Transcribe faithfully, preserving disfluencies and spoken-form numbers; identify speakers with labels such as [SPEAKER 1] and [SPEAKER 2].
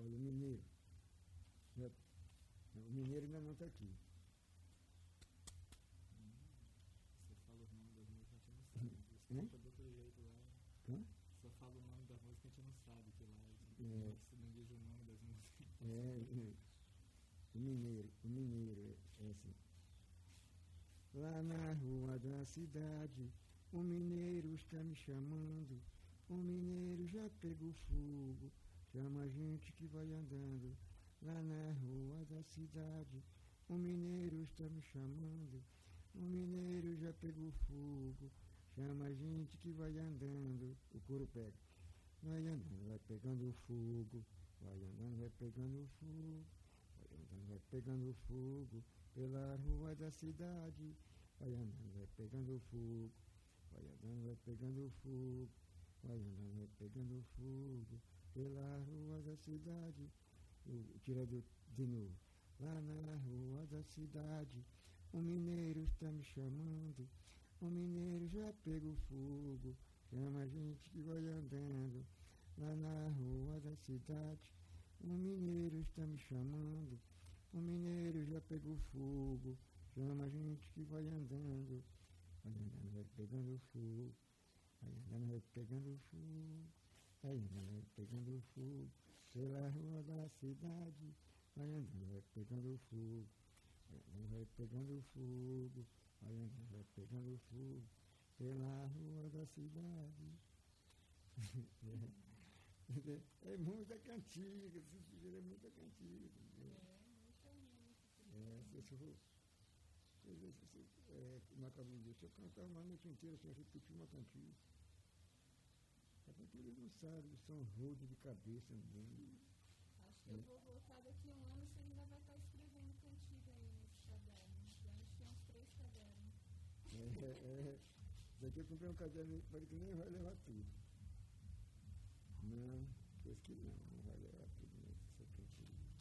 [SPEAKER 1] Olha, o mineiro. Já, o mineiro ainda não está aqui.
[SPEAKER 2] Você fala o nome das músicas, a gente não sabe. Você
[SPEAKER 1] Hum?
[SPEAKER 2] toca do outro jeito lá.
[SPEAKER 1] Hã?
[SPEAKER 2] Só fala o nome da música, a gente não sabe que lá.
[SPEAKER 1] É.
[SPEAKER 2] Você não diz o nome das músicas.
[SPEAKER 1] É, é, o mineiro, o mineiro é, é assim. Lá na rua da cidade, o mineiro está me chamando. O mineiro já pegou fogo, chama a gente que vai andando. Lá na rua da cidade, o mineiro está me chamando. O mineiro já pegou fogo, chama a gente que vai andando. O couro pega. Vai andando, vai pegando fogo, vai andando, vai pegando fogo, vai andando, vai pegando fogo, pela rua da cidade. Vai andando, vai pegando fogo, vai andando, vai pegando fogo, vai andando, vai pegando fogo, pela rua da cidade. O tirador de novo. Lá na rua da cidade, o mineiro está me chamando. O mineiro já pegou fogo, chama a gente que vai andando. Lá na rua da cidade, o mineiro está me chamando. O mineiro já pegou fogo, chama a gente que vai andando. Vai andando, vai pegando fogo, vai andando, vai pegando fogo, vai andando, vai pegando fogo, pela rua da cidade. Vai andando, vai pegando fogo, vai andando, vai pegando fogo, vai andando, vai pegando fogo, pela rua da cidade. É muita cantiga, se fizer é muita cantiga. É, se eu for, é, uma cabine, se eu cantar uma noite inteira, se eu repetir uma cantiga. A cantiga eles não sabem, eles são rodos de cabeça mesmo.
[SPEAKER 3] Acho que eu vou voltar daqui a um ano, você ainda vai estar escrevendo cantiga aí nesse caderno. Já enchi uns três cadernos.
[SPEAKER 1] É, é, daqui eu comprei um caderno, parece que nem vai levar tudo. Não, penso que não, não vai levar tudo nessa cantiga.